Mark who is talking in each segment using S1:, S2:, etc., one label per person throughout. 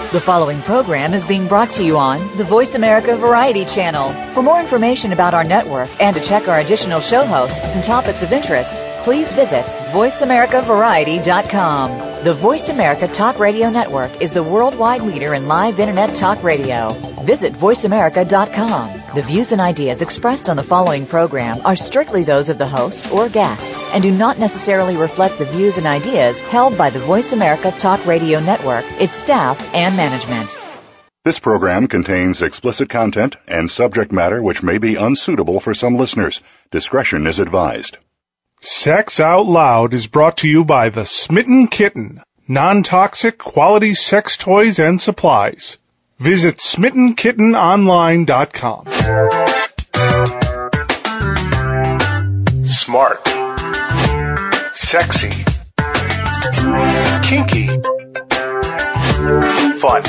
S1: The following program is being brought to you on the Voice America Variety Channel. For more information about our network and to check our additional show hosts and topics of interest, please visit voiceamericavariety.com. The Voice America Talk Radio Network is the worldwide leader in live Internet talk radio. Visit voiceamerica.com. The views and ideas expressed on the following program are strictly those of the host or guests and do not necessarily reflect the views and ideas held by the Voice America Talk Radio Network, its staff, and management.
S2: This program contains explicit content and subject matter which may be unsuitable for some listeners. Discretion is advised.
S3: Sex Out Loud is brought to you by the Smitten Kitten, non-toxic quality sex toys and supplies. Visit SmittenKittenOnline.com.
S4: Smart. Sexy. Kinky. Fun.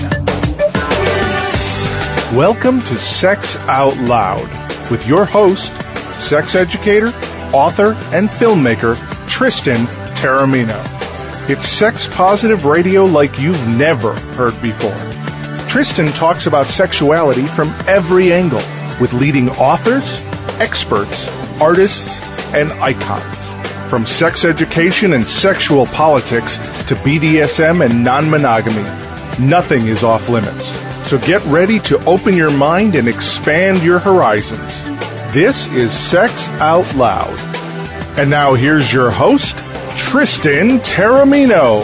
S3: Welcome to Sex Out Loud with your host, sex educator, author, and filmmaker, Tristan Taormino. It's sex-positive radio like you've never heard before. Tristan talks about sexuality from every angle with leading authors, experts, artists, and icons. From sex education and sexual politics to BDSM and non-monogamy, nothing is off limits. So get ready to open your mind and expand your horizons. This is Sex Out Loud. And now here's your host, Tristan Taormino.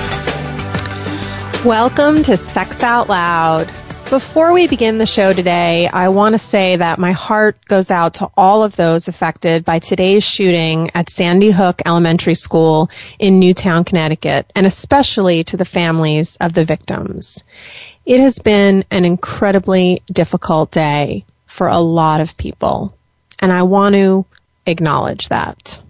S5: Welcome to Sex Out Loud. Before we begin the show today, I want to say that my heart goes out to all of those affected by today's shooting at Sandy Hook Elementary School in Newtown, Connecticut, and especially to the families of the victims. It has been an incredibly difficult day for a lot of people, and I want to acknowledge that.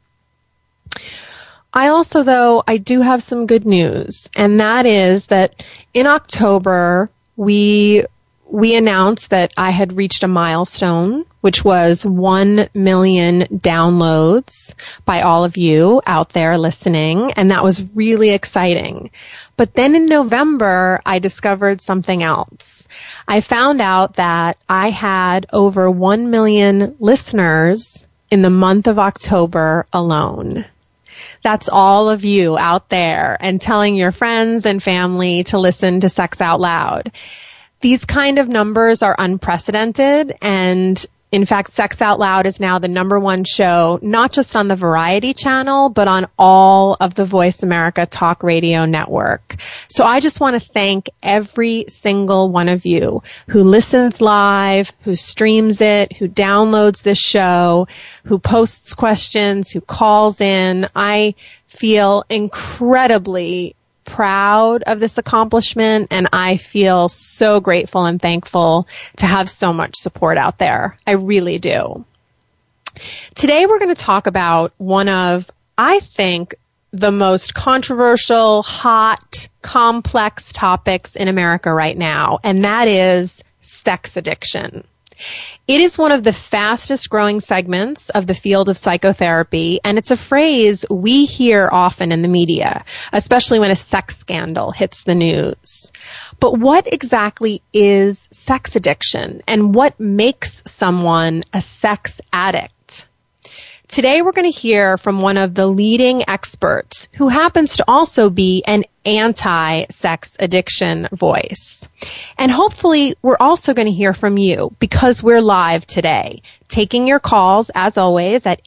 S5: I also, though, I do have some good news, and that is that in October, we announced that I had reached a milestone, which was 1 million downloads by all of you out there listening, and that was really exciting. But then in November, I discovered something else. I found out that I had over 1 million listeners in the month of October alone. That's all of you out there and telling your friends and family to listen to Sex Out Loud. These kind of numbers are unprecedented, and in fact, Sex Out Loud is now the #1 show, not just on the Variety Channel, but on all of the Voice America Talk Radio Network. So I just want to thank every single one of you who listens live, who streams it, who downloads this show, who posts questions, who calls in. I feel incredibly proud of this accomplishment, and I feel so grateful and thankful to have so much support out there. I really do. Today we're going to talk about one of, I think, the most controversial, hot, complex topics in America right now, and that is sex addiction. It is one of the fastest growing segments of the field of psychotherapy, and it's a phrase we hear often in the media, especially when a sex scandal hits the news. But what exactly is sex addiction, and what makes someone a sex addict? Today we're going to hear from one of the leading experts who happens to also be an anti-sex addiction voice. And hopefully we're also going to hear from you because we're live today, taking your calls as always at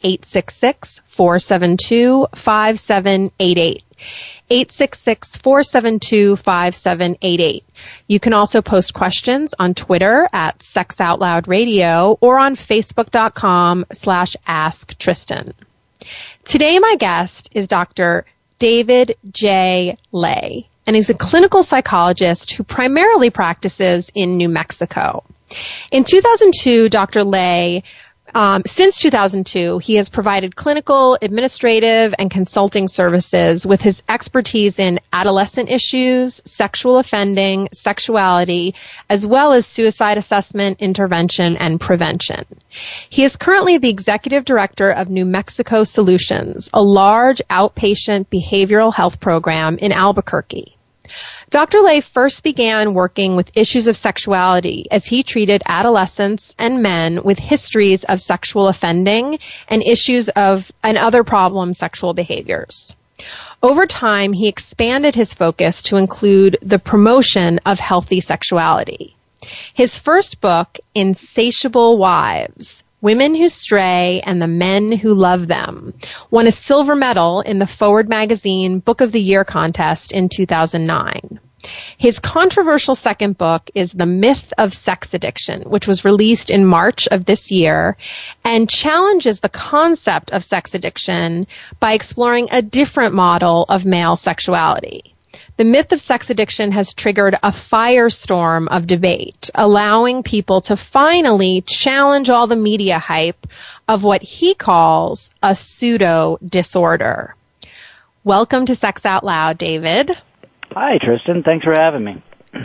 S5: 866-472-5788. 866-472-5788. You can also post questions on Twitter at Sex Out Loud Radio or on Facebook.com/AskTristan. Today my guest is Dr. David J. Ley, and he's a clinical psychologist who primarily practices in New Mexico. In 2002, Dr. Ley Since 2002, he has provided clinical, administrative, and consulting services with his expertise in adolescent issues, sexual offending, sexuality, as well as suicide assessment, intervention, and prevention. He is currently the executive director of New Mexico Solutions, a large outpatient behavioral health program in Albuquerque. Dr. Ley first began working with issues of sexuality as he treated adolescents and men with histories of sexual offending and and other problem sexual behaviors. Over time, he expanded his focus to include the promotion of healthy sexuality. His first book, Insatiable Wives, Women Who Stray and the Men Who Love Them, won a silver medal in the Forward Magazine Book of the Year contest in 2009. His controversial second book is The Myth of Sex Addiction, which was released in March of this year and challenges the concept of sex addiction by exploring a different model of male sexuality. The myth of sex addiction has triggered a firestorm of debate, allowing people to finally challenge all the media hype of what he calls a pseudo disorder. Welcome to Sex Out Loud, David.
S4: Hi, Tristan. Thanks for having me.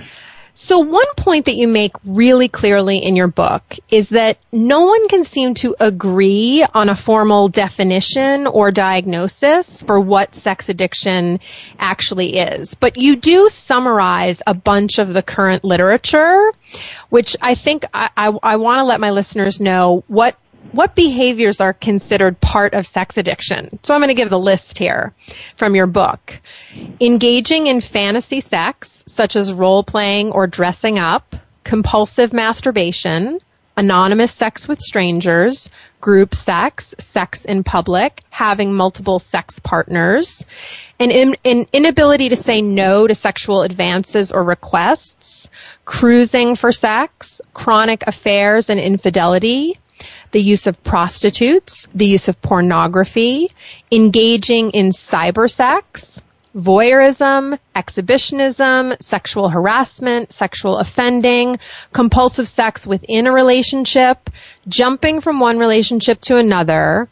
S5: So one point that you make really clearly in your book is that no one can seem to agree on a formal definition or diagnosis for what sex addiction actually is. But you do summarize a bunch of the current literature, which I think I want to let my listeners know what behaviors are considered part of sex addiction. So I'm going to give the list here from your book. Engaging in fantasy sex, such as role-playing or dressing up, compulsive masturbation, anonymous sex with strangers, group sex, sex in public, having multiple sex partners, an inability to say no to sexual advances or requests, cruising for sex, chronic affairs and infidelity, the use of prostitutes, the use of pornography, engaging in cybersex, voyeurism, exhibitionism, sexual harassment, sexual offending, compulsive sex within a relationship, jumping from one relationship to another,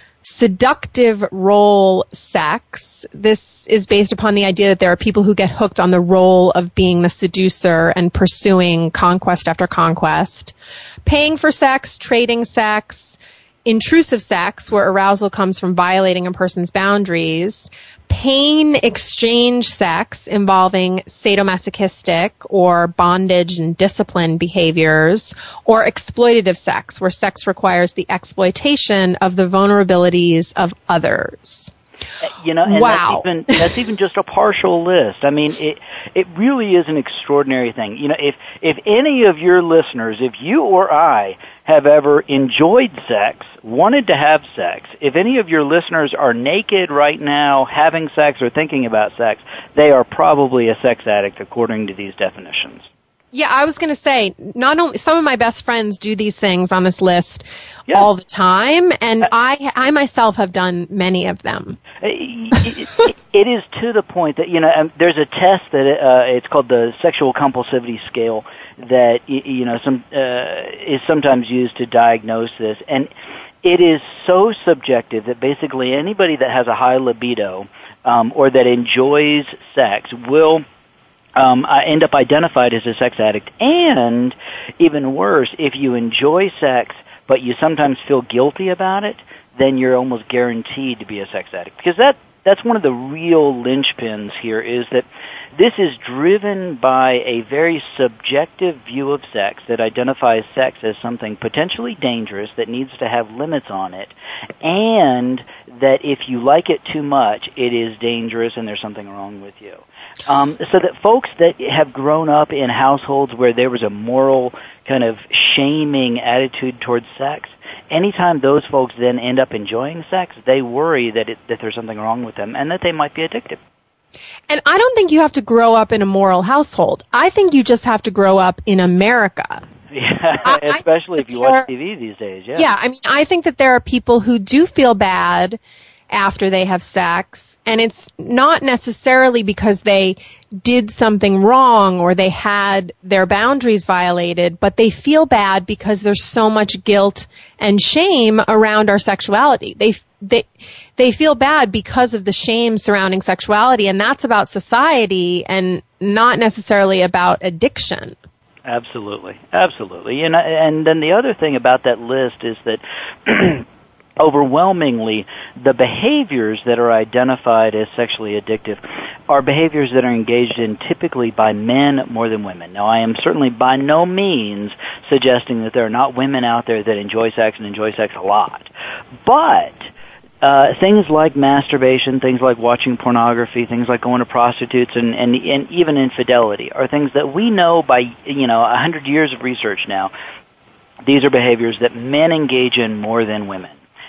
S5: seductive role sex. This is based upon the idea that there are people who get hooked on the role of being the seducer and pursuing conquest after conquest. Paying for sex, trading sex, intrusive sex, where arousal comes from violating a person's boundaries, pain exchange sex involving sadomasochistic or bondage and discipline behaviors, or exploitative sex, where sex requires the exploitation of the vulnerabilities of others.
S4: You know, and
S5: wow.
S4: that's even just a partial list. I mean, it really is an extraordinary thing. You know, if any of your listeners, if you or I have ever enjoyed sex, wanted to have sex, if any of your listeners are naked right now having sex or thinking about sex, they are probably a sex addict according to these definitions.
S5: Yeah, I was going to say, not only some of my best friends do these things on this list all the time, and I myself have done many of them.
S4: It is to the point that, you know, there's a test that it's called the sexual compulsivity scale that, you know, is sometimes used to diagnose this, and it is so subjective that basically anybody that has a high libido or that enjoys sex will end up identified as a sex addict. And even worse, if you enjoy sex but you sometimes feel guilty about it, then you're almost guaranteed to be a sex addict. Because that's one of the real linchpins here, is that this is driven by a very subjective view of sex that identifies sex as something potentially dangerous that needs to have limits on it, and that if you like it too much, it is dangerous and there's something wrong with you. So that folks that have grown up in households where there was a moral kind of shaming attitude towards sex, anytime those folks then end up enjoying sex, they worry that there's something wrong with them and that they might be addicted.
S5: And I don't think you have to grow up in a moral household. I think you just have to grow up in America.
S4: Yeah, especially if you watch TV these days.
S5: Yeah, I mean, I think that there are people who do feel bad after they have sex, and it's not necessarily because they did something wrong or they had their boundaries violated, but they feel bad because there's so much guilt and shame around our sexuality. They feel bad because of the shame surrounding sexuality, and that's about society and not necessarily about addiction.
S4: Absolutely. And then the other thing about that list is that overwhelmingly, the behaviors that are identified as sexually addictive are behaviors that are engaged in typically by men more than women. Now, I am certainly by no means suggesting that there are not women out there that enjoy sex and enjoy sex a lot. But things like masturbation, things like watching pornography, things like going to prostitutes, and even infidelity are things that we know by 100 years of research now. These are behaviors that men engage in more than women.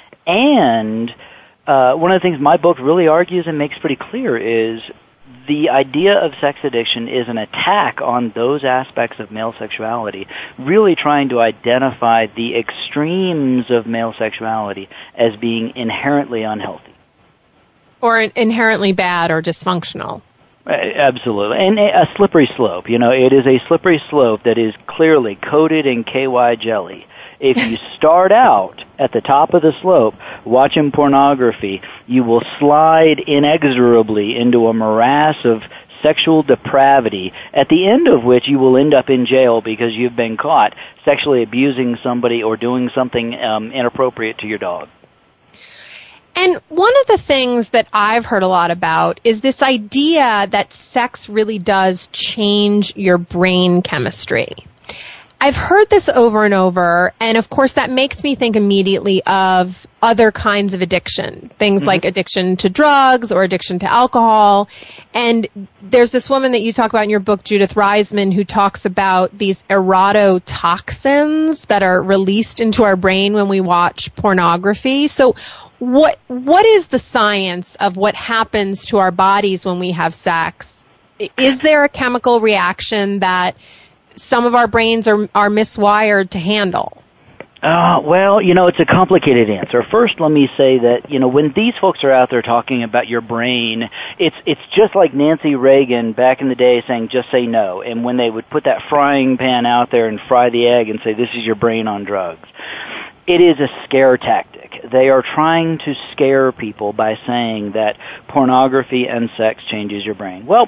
S4: And one of the things my book really argues and makes pretty clear is the idea of sex addiction is an attack on those aspects of male sexuality, really trying to identify the extremes of male sexuality as being inherently unhealthy.
S5: Or inherently bad or dysfunctional.
S4: Absolutely. And a slippery slope. It is a slippery slope that is clearly coated in KY jelly. If you start out at the top of the slope watching pornography, you will slide inexorably into a morass of sexual depravity, at the end of which you will end up in jail because you've been caught sexually abusing somebody or doing something inappropriate to your dog.
S5: And one of the things that I've heard a lot about is this idea that sex really does change your brain chemistry. I've heard this over and over, and of course that makes me think immediately of other kinds of addiction, things like addiction to drugs or addiction to alcohol. And there's this woman that you talk about in your book, Judith Reisman, who talks about these erototoxins that are released into our brain when we watch pornography. So what is the science of what happens to our bodies when we have sex? Is there a chemical reaction that some of our brains are miswired to handle?
S4: Well, it's a complicated answer. First, let me say that, when these folks are out there talking about your brain, it's just like Nancy Reagan back in the day saying, just say no. And when they would put that frying pan out there and fry the egg and say, this is your brain on drugs. It is a scare tactic. They are trying to scare people by saying that pornography and sex changes your brain. Well,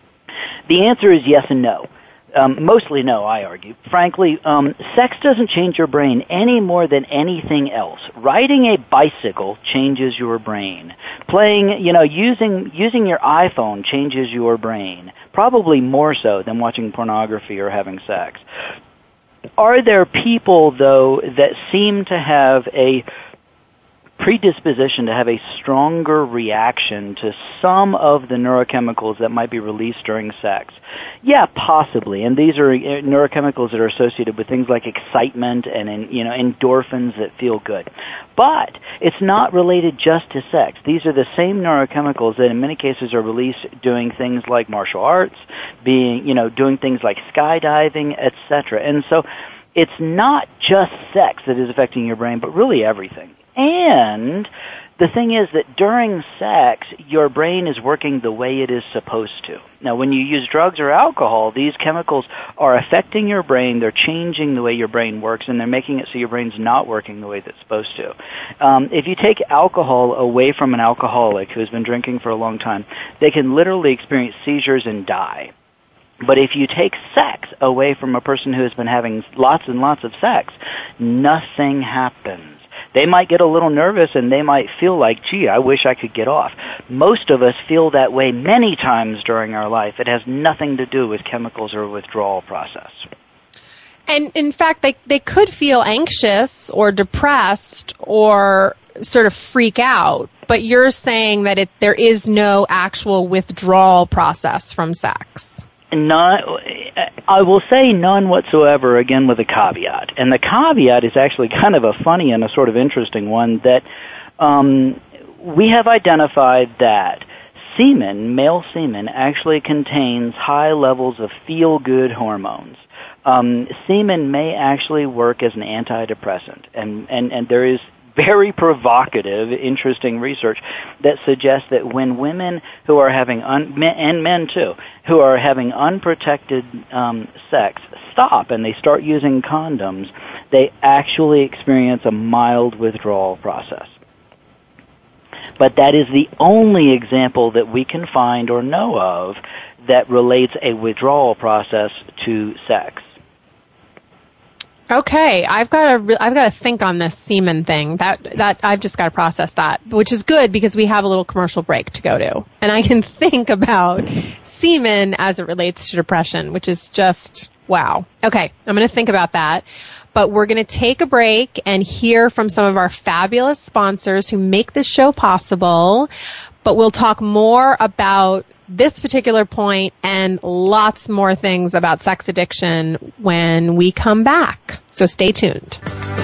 S4: the answer is yes and no. Mostly no, I argue. Frankly, sex doesn't change your brain any more than anything else. Riding a bicycle changes your brain. Playing, using your iPhone changes your brain. Probably more so than watching pornography or having sex. Are there people, though, that seem to have a predisposition to have a stronger reaction to some of the neurochemicals that might be released during sex? Yeah, possibly. And these are neurochemicals that are associated with things like excitement and endorphins that feel good. But it's not related just to sex. These are the same neurochemicals that in many cases are released doing things like martial arts, doing things like skydiving, etc. And so it's not just sex that is affecting your brain, but really everything. And the thing is that during sex, your brain is working the way it is supposed to. Now, when you use drugs or alcohol, these chemicals are affecting your brain, they're changing the way your brain works, and they're making it so your brain's not working the way that it's supposed to. If you take alcohol away from an alcoholic who's been drinking for a long time, they can literally experience seizures and die. But if you take sex away from a person who has been having lots and lots of sex, nothing happens. They might get a little nervous and they might feel like, gee, I wish I could get off. Most of us feel that way many times during our life. It has nothing to do with chemicals or withdrawal process.
S5: And in fact, they could feel anxious or depressed or sort of freak out, but you're saying that there is no actual withdrawal process from sex.
S4: I will say none whatsoever, again with a caveat. And the caveat is actually kind of a funny and a sort of interesting one, that we have identified that male semen actually contains high levels of feel-good hormones. Semen may actually work as an antidepressant, and there is very provocative, interesting research that suggests that when women who are having, and men too, who are having unprotected sex stop and they start using condoms, they actually experience a mild withdrawal process. But that is the only example that we can find or know of that relates a withdrawal process to sex.
S5: Okay, I've got to think on this semen thing. That I've just got to process that, which is good because we have a little commercial break to go to, and I can think about semen as it relates to depression, which is just wow. Okay, I'm going to think about that. But we're going to take a break and hear from some of our fabulous sponsors who make this show possible. But we'll talk more about this particular point and lots more things about sex addiction when we come back. So stay tuned.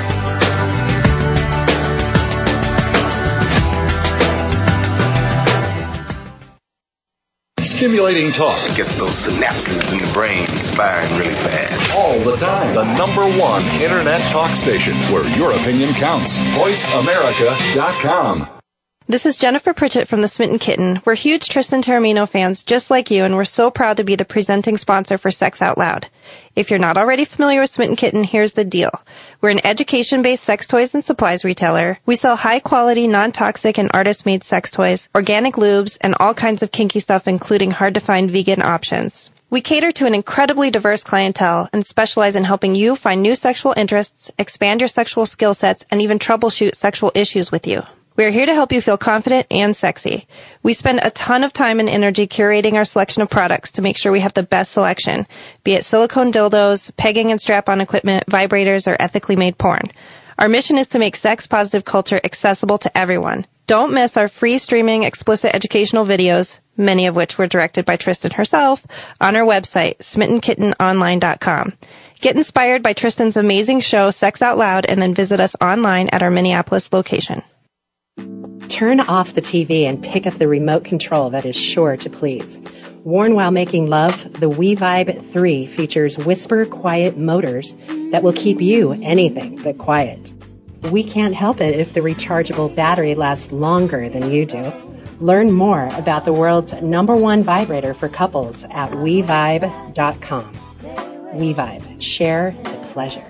S2: Stimulating talk.
S6: It gets those synapses in the brain firing really fast.
S2: All the time. The #1 Internet talk station where your opinion counts. VoiceAmerica.com.
S7: This is Jennifer Pritchett from The Smitten Kitten. We're huge Tristan Taormino fans just like you, and we're so proud to be the presenting sponsor for Sex Out Loud. If you're not already familiar with Smitten Kitten, here's the deal. We're an education-based sex toys and supplies retailer. We sell high-quality, non-toxic, and artist-made sex toys, organic lubes, and all kinds of kinky stuff, including hard-to-find vegan options. We cater to an incredibly diverse clientele and specialize in helping you find new sexual interests, expand your sexual skill sets, and even troubleshoot sexual issues with you. We are here to help you feel confident and sexy. We spend a ton of time and energy curating our selection of products to make sure we have the best selection, be it silicone dildos, pegging and strap-on equipment, vibrators, or ethically made porn. Our mission is to make sex-positive culture accessible to everyone. Don't miss our free streaming explicit educational videos, many of which were directed by Tristan herself, on our website, smittenkittenonline.com. Get inspired by Tristan's amazing show, Sex Out Loud, and then visit us online at our Minneapolis location.
S8: Turn off the TV and pick up the remote control that is sure to please. Worn while making love, the WeVibe 3 features whisper quiet motors that will keep you anything but quiet. We can't help it if the rechargeable battery lasts longer than you do. Learn more about the world's #1 vibrator for couples at WeVibe.com. WeVibe. Share the pleasure.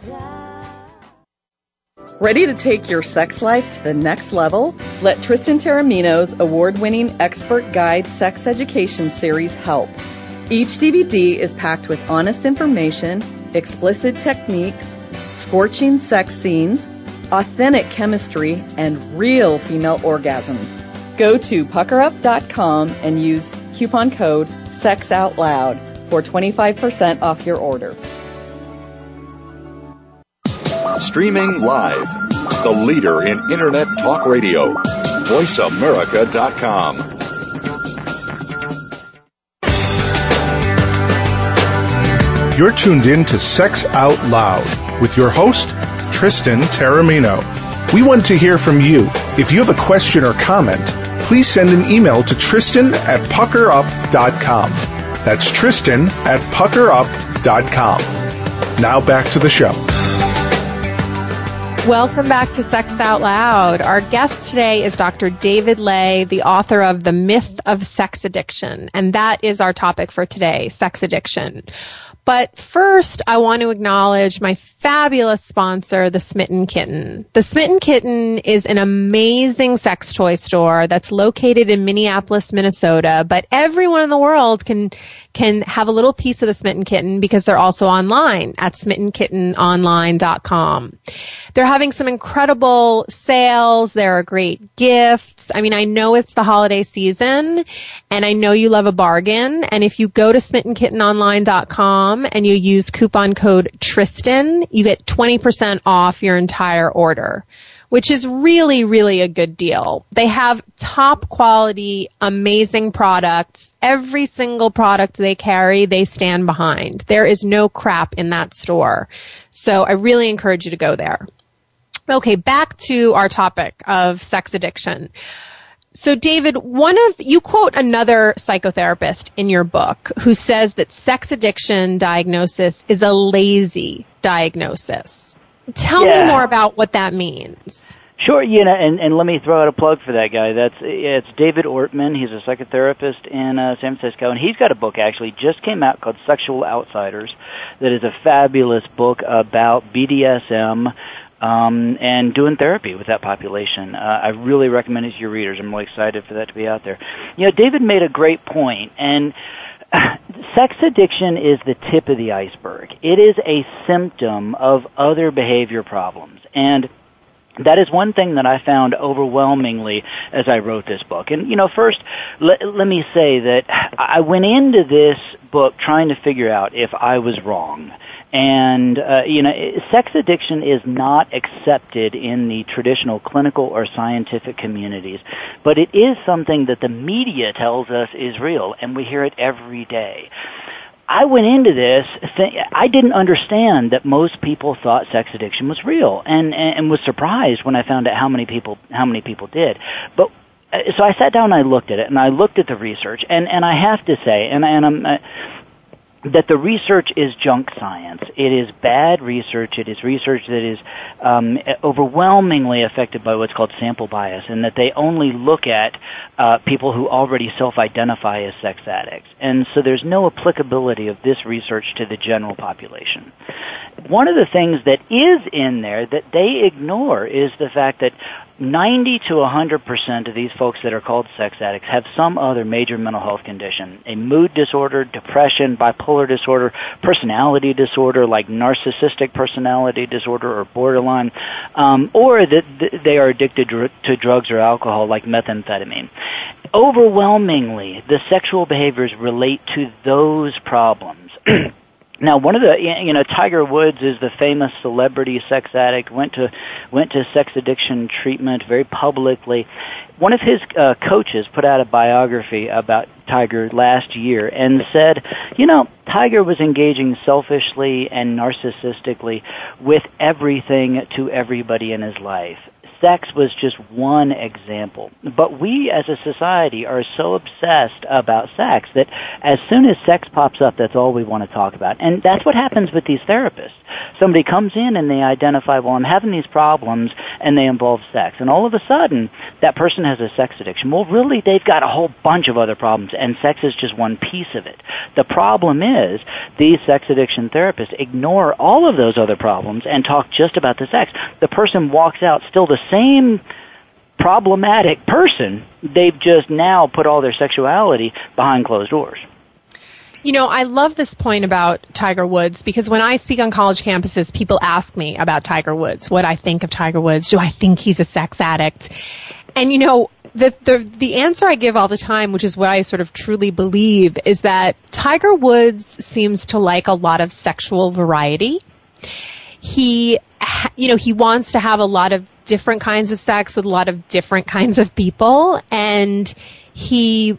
S9: Ready to take your sex life to the next level? Let Tristan Taormino's award-winning expert guide sex education series help. Each DVD is packed with honest information, explicit techniques, scorching sex scenes, authentic chemistry, and real female orgasms. Go to puckerup.com and use coupon code SEXOUTLOUD for 25% off your order.
S2: Streaming live. The leader in Internet talk radio. VoiceAmerica.com.
S3: You're tuned in to Sex Out Loud with your host, Tristan Taormino. We want to hear from you. If you have a question or comment, please send an email to Tristan@puckerup.com. That's Tristan@puckerup.com. Now back to the show.
S5: Welcome back to Sex Out Loud. Our guest today is Dr. David Ley, the author of The Myth of Sex Addiction. And that is our topic for today, sex addiction. But first, I want to acknowledge my fabulous sponsor, The Smitten Kitten. The Smitten Kitten is an amazing sex toy store that's located in Minneapolis, Minnesota, but everyone in the world can have a little piece of The Smitten Kitten because they're also online at smittenkittenonline.com. They're having some incredible sales. There are great gifts. I mean, I know it's the holiday season, and I know you love a bargain. And if you go to smittenkittenonline.com and you use coupon code Tristan, you get 20% off your entire order, which is really, really a good deal. They have top quality, amazing products. Every single product they carry, they stand behind. There is no crap in that store. So I really encourage you to go there. Okay, back to our topic of sex addiction. So David, you quote another psychotherapist in your book who says that sex addiction diagnosis is a lazy diagnosis. Tell me more about what that means.
S4: Sure, and let me throw out a plug for that guy. It's David Ortman. He's a psychotherapist in San Francisco, and he's got a book actually just came out called Sexual Outsiders that is a fabulous book about BDSM and doing therapy with that population. I really recommend it to your readers. I'm really excited for that to be out there. David made a great point, and sex addiction is the tip of the iceberg. It is a symptom of other behavior problems. And that is one thing that I found overwhelmingly as I wrote this book. And, first, let me say that I went into this book trying to figure out if I was wrong. And, sex addiction is not accepted in the traditional clinical or scientific communities, but it is something that the media tells us is real, and we hear it every day. I went into this, I didn't understand that most people thought sex addiction was real, and was surprised when I found out how many people did. But so I sat down and I looked at it, and I looked at the research, and I have to say, that the research is junk science. It is bad research. It is research that is overwhelmingly affected by what's called sample bias, and that they only look at people who already self-identify as sex addicts. And so there's no applicability of this research to the general population. One of the things that is in there that they ignore is the fact that 90 to 100% of these folks that are called sex addicts have some other major mental health condition, a mood disorder, depression, bipolar disorder, personality disorder like narcissistic personality disorder or borderline, or that they are addicted to drugs or alcohol like methamphetamine. Overwhelmingly, the sexual behaviors relate to those problems. Now, one of the, Tiger Woods is the famous celebrity sex addict, went to sex addiction treatment very publicly. One of his coaches put out a biography about Tiger last year and said, Tiger was engaging selfishly and narcissistically with everything to everybody in his life. Sex was just one example. But we as a society are so obsessed about sex that as soon as sex pops up, that's all we want to talk about. And that's what happens with these therapists. Somebody comes in and they identify, well, I'm having these problems, and they involve sex. And all of a sudden, that person has a sex addiction. Well, really, they've got a whole bunch of other problems, and sex is just one piece of it. The problem is these sex addiction therapists ignore all of those other problems and talk just about the sex. The person walks out still the same problematic person. They've just now put all their sexuality behind closed doors.
S5: I love this point about Tiger Woods because when I speak on college campuses, people ask me about Tiger Woods, what I think of Tiger Woods. Do I think he's a sex addict? And, the answer I give all the time, which is what I sort of truly believe, is that Tiger Woods seems to like a lot of sexual variety. He wants to have a lot of different kinds of sex with a lot of different kinds of people, and he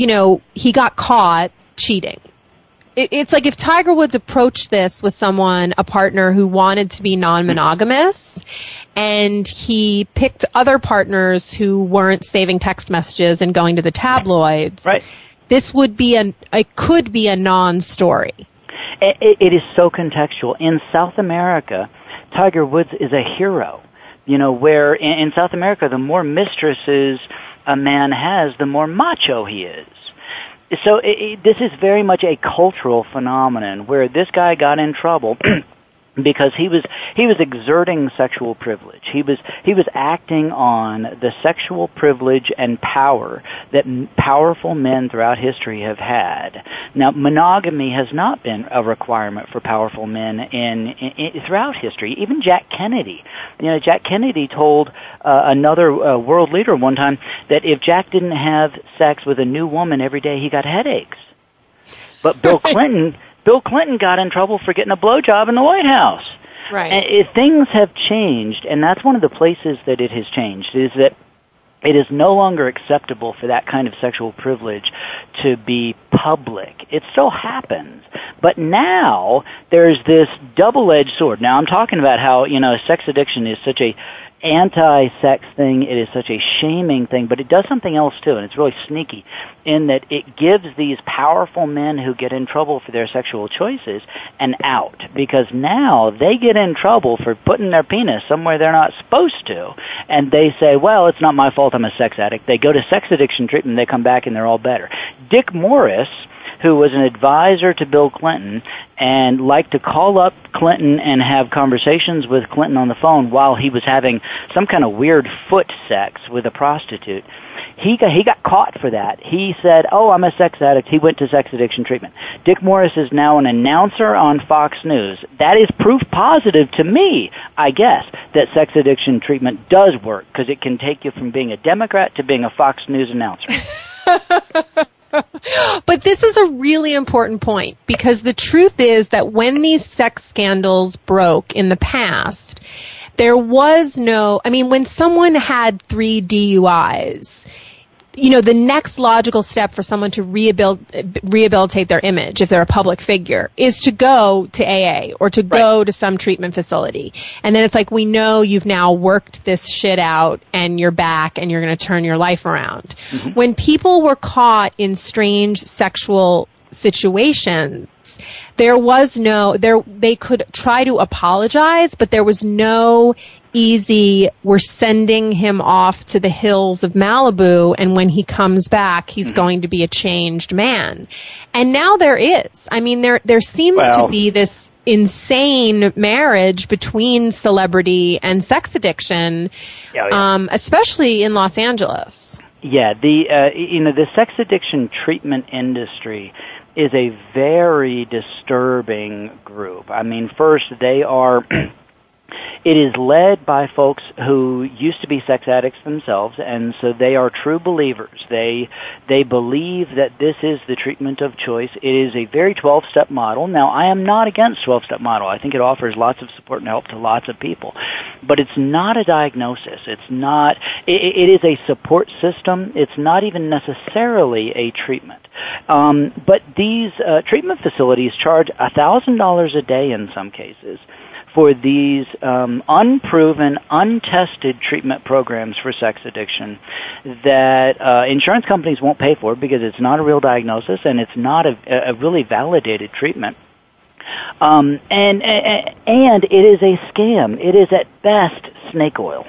S5: got caught cheating. It's like if Tiger Woods approached this with a partner who wanted to be non-monogamous, and he picked other partners who weren't saving text messages and going to the tabloids, right. This would be it could be a non-story.
S4: It is so contextual. In South America, Tiger Woods is a hero. Where in South America, the more mistresses a man has, the more macho he is. So this is very much a cultural phenomenon where this guy got in trouble because he was exerting sexual privilege. He was acting on the sexual privilege and power that powerful men throughout history have had. Now, monogamy has not been a requirement for powerful men in throughout history. Even Jack Kennedy. Jack Kennedy told another world leader one time that if Jack didn't have sex with a new woman every day, he got headaches. But Bill Clinton got in trouble for getting a blowjob in the White House.
S5: Right.
S4: And things have changed, and that's one of the places that it has changed, is that it is no longer acceptable for that kind of sexual privilege to be public. It still happens. But now there's this double-edged sword. Now I'm talking about how, sex addiction is such a anti-sex thing, it is such a shaming thing, but it does something else too, and it's really sneaky, in that it gives these powerful men who get in trouble for their sexual choices an out, because now they get in trouble for putting their penis somewhere they're not supposed to, and they say, well, it's not my fault, I'm a sex addict. They go to sex addiction treatment, they come back and they're all better. Dick Morris, who was an advisor to Bill Clinton and liked to call up Clinton and have conversations with Clinton on the phone while he was having some kind of weird foot sex with a prostitute. He got caught for that. He said, "Oh, I'm a sex addict." He went to sex addiction treatment. Dick Morris is now an announcer on Fox News. That is proof positive to me, I guess, that sex addiction treatment does work, because it can take you from being a Democrat to being a Fox News announcer.
S5: But this is a really important point, because the truth is that when these sex scandals broke in the past, there was no, when someone had 3 DUIs, the next logical step for someone to rehabilitate their image, if they're a public figure, is to go to AA or to go to some treatment facility. And then it's like, we know you've now worked this shit out and you're back and you're going to turn your life around. Mm-hmm. When people were caught in strange sexual situations, there was they could try to apologize, but there was no easy, we're sending him off to the hills of Malibu, and when he comes back, he's going to be a changed man. And now there is. There seems to be this insane marriage between celebrity and sex addiction, especially in Los Angeles.
S4: Yeah, the sex addiction treatment industry is a very disturbing group. First, they are it is led by folks who used to be sex addicts themselves, and so they are true believers. They believe that this is the treatment of choice. It is a very 12-step model. Now, I am not against 12-step model. I think it offers lots of support and help to lots of people. But it's not a diagnosis. It is a support system. It's not even necessarily a treatment. But these treatment facilities charge $1,000 a day in some cases for these unproven, untested treatment programs for sex addiction that insurance companies won't pay for, because it's not a real diagnosis and it's not a really validated treatment. And it is a scam. It is at best snake oil.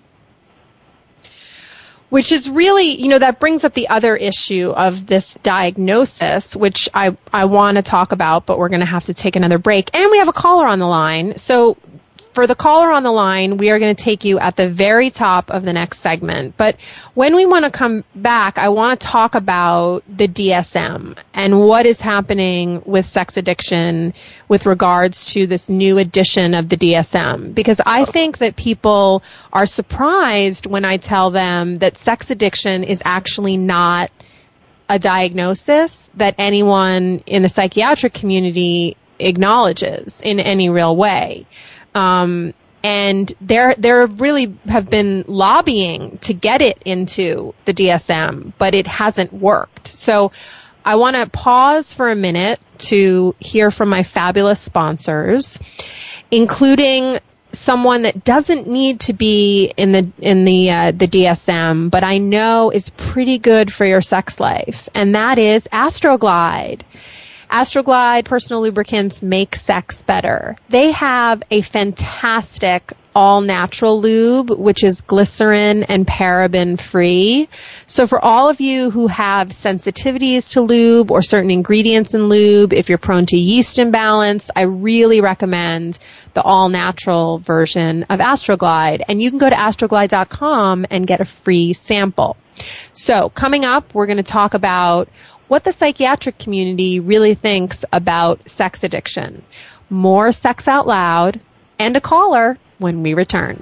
S5: Which is really, that brings up the other issue of this diagnosis, which I want to talk about, but we're going to have to take another break. And we have a caller on the line. So for the caller on the line, we are going to take you at the very top of the next segment. But when we want to come back, I want to talk about the DSM and what is happening with sex addiction with regards to this new edition of the DSM. Because I think that people are surprised when I tell them that sex addiction is actually not a diagnosis that anyone in the psychiatric community acknowledges in any real way. And there really have been lobbying to get it into the DSM, but it hasn't worked. So I want to pause for a minute to hear from my fabulous sponsors, including someone that doesn't need to be in the DSM, but I know is pretty good for your sex life, and that is Astroglide. Astroglide personal lubricants make sex better. They have a fantastic all-natural lube, which is glycerin and paraben free. So for all of you who have sensitivities to lube or certain ingredients in lube, if you're prone to yeast imbalance, I really recommend the all-natural version of Astroglide. And you can go to astroglide.com and get a free sample. So coming up, we're going to talk about what the psychiatric community really thinks about sex addiction. More Sex Out Loud and a caller when we return.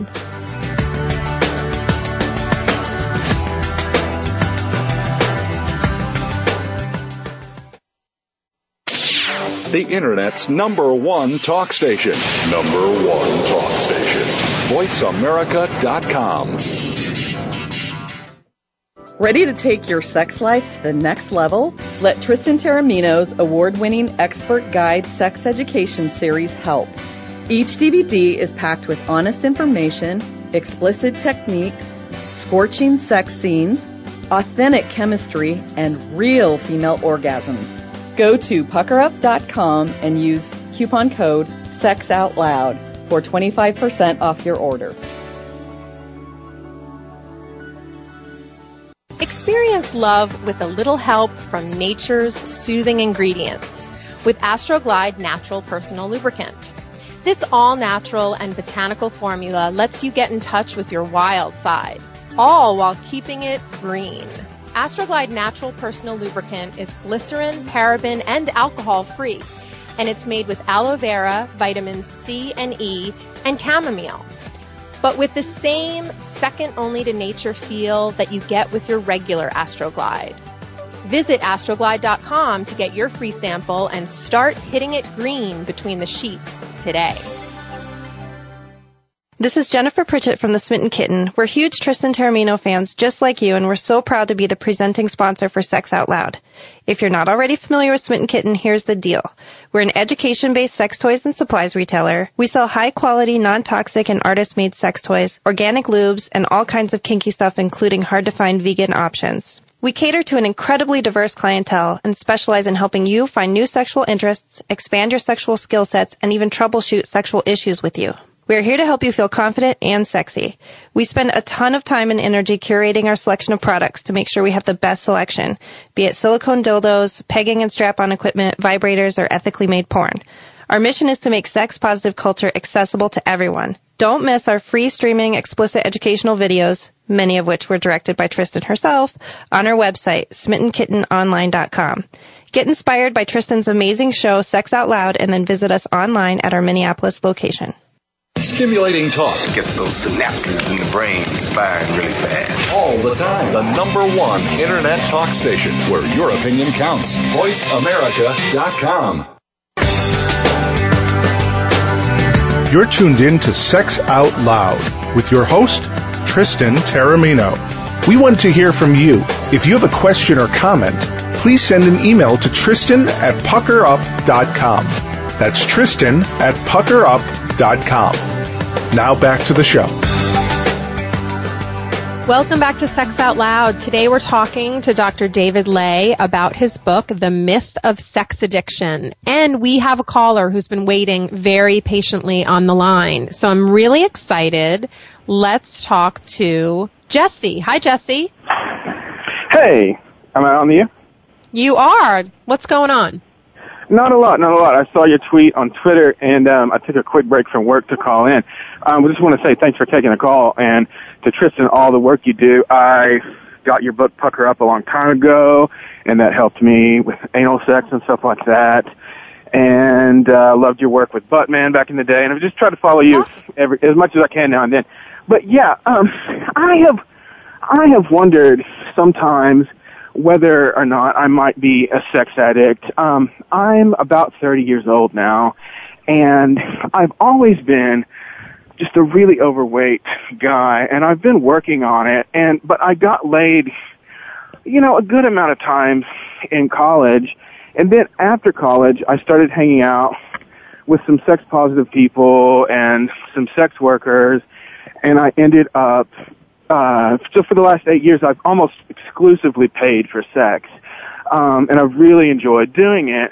S2: The Internet's number one talk station. VoiceAmerica.com.
S9: Ready to take your sex life to the next level? Let Tristan Taormino's award-winning expert guide sex education series help. Each DVD is packed with honest information, explicit techniques, scorching sex scenes, authentic chemistry, and real female orgasms. Go to puckerup.com and use coupon code SEXOUTLOUD for 25% off your order.
S5: Experience love with a little help from nature's soothing ingredients with Astroglide Natural Personal Lubricant. This all-natural and botanical formula lets you get in touch with your wild side. all while keeping it green. Astroglide Natural Personal Lubricant is glycerin, paraben, and alcohol-free, and it's made with aloe vera, vitamins C and E, and chamomile. But with the same second-only-to-nature feel that you get with your regular Astroglide. Visit astroglide.com to get your free sample and start hitting it green between the sheets today.
S7: This is Jennifer Pritchett from The Smitten Kitten. We're huge Tristan Taormino fans just like you, and we're so proud to be the presenting sponsor for Sex Out Loud. If you're not already familiar with Smitten Kitten, here's the deal. We're an education-based sex toys and supplies retailer. We sell high-quality, non-toxic, and artist-made sex toys, organic lubes, and all kinds of kinky stuff, including hard-to-find vegan options. We cater to an incredibly diverse clientele and specialize in helping you find new sexual interests, expand your sexual skill sets, and even troubleshoot sexual issues with you. We are here to help you feel confident and sexy. We spend a ton of time and energy curating our selection of products to make sure we have the best selection, be it silicone dildos, pegging and strap-on equipment, vibrators, or ethically made porn. Our mission is to make sex-positive culture accessible to everyone. Don't miss our free streaming explicit educational videos, many of which were directed by Tristan herself, on our website, smittenkittenonline.com. Get inspired by Tristan's amazing show, Sex Out Loud, and then visit us online at our Minneapolis location.
S10: Stimulating talk
S6: Gets those synapses in the brain firing really fast.
S10: all the time. The #1 internet talk station where your opinion counts. VoiceAmerica.com.
S3: You're tuned in to Sex Out Loud with your host, Tristan Taormino. We want to hear from you. If you have a question or comment, please send an email to Tristan@puckerup.com. That's Tristan@puckerup.com. Now back to the show.
S5: Welcome back to Sex Out Loud. Today we're talking to Dr. David Ley about his book, The Myth of Sex Addiction. And we have a caller who's been waiting very patiently on the line. So I'm really excited. Let's talk to Jesse. Hi, Jesse.
S11: Hey, am I on the air?
S5: You are. What's going on?
S11: Not a lot. I saw your tweet on Twitter, and I took a quick break from work to call in. We just want to say thanks for taking a call, and to Tristan, all the work you do. I got your book, Pucker Up, a long time ago, and that helped me with anal sex and stuff like that. And loved your work with Buttman back in the day, and I've just tried to follow you as much as I can now and then. But yeah, I have wondered sometimes whether or not I might be a sex addict. I'm about 30 years old now, and I've always been just a really overweight guy, and I've been working on it, but I got laid, a good amount of times in college, and then after college, I started hanging out with some sex-positive people and some sex workers, and I ended up so for the last 8 years, I've almost exclusively paid for sex, and I've really enjoyed doing it.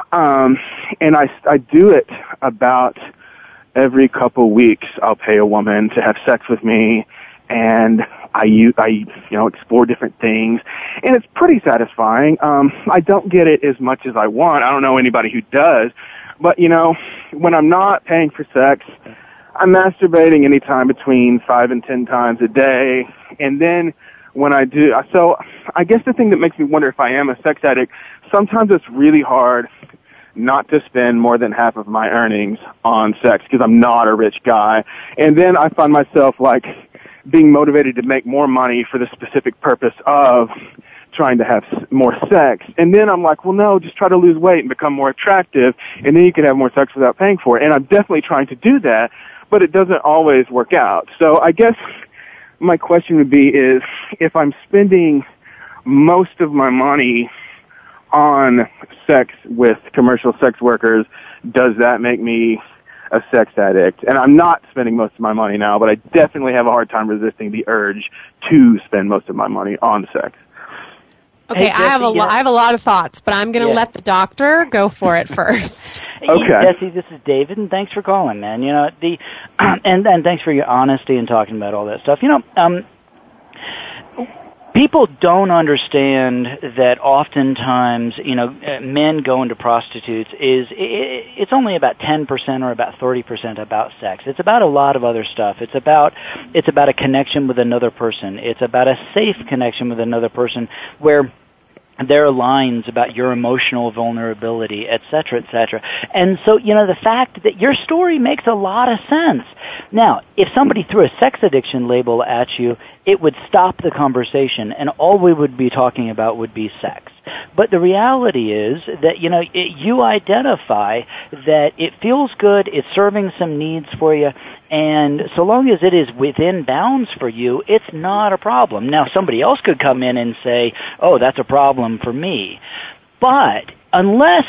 S11: And I do it about every couple weeks. I'll pay a woman to have sex with me, and I explore different things, and it's pretty satisfying. I don't get it as much as I want. I don't know anybody who does, but when I'm not paying for sex, I'm masturbating anytime between 5 and 10 times a day, and then when I do, so I guess the thing that makes me wonder if I am a sex addict, sometimes it's really hard not to spend more than half of my earnings on sex because I'm not a rich guy, and then I find myself being motivated to make more money for the specific purpose of trying to have more sex, and then I'm like, well, no, just try to lose weight and become more attractive, and then you can have more sex without paying for it, and I'm definitely trying to do that, but it doesn't always work out. So I guess my question would be is, if I'm spending most of my money on sex with commercial sex workers, does that make me a sex addict? And I'm not spending most of my money now, but I definitely have a hard time resisting the urge to spend most of my money on sex.
S5: Okay, hey, Jesse, I have a lot of thoughts, but I'm going to let the doctor go for it first.
S11: Okay.
S4: Jesse, this is David, and thanks for calling, man. And thanks for your honesty and talking about all that stuff. people don't understand that oftentimes, men going to prostitutes it's only about 10% or about 30% about sex. It's about a lot of other stuff. It's about a connection with another person. It's about a safe connection with another person where there are lines about your emotional vulnerability, et cetera, et cetera. And so, the fact that your story makes a lot of sense. Now, if somebody threw a sex addiction label at you, it would stop the conversation, and all we would be talking about would be sex. But the reality is that, you identify that it feels good, it's serving some needs for you, and so long as it is within bounds for you, it's not a problem. Now, somebody else could come in and say, oh, that's a problem for me. But unless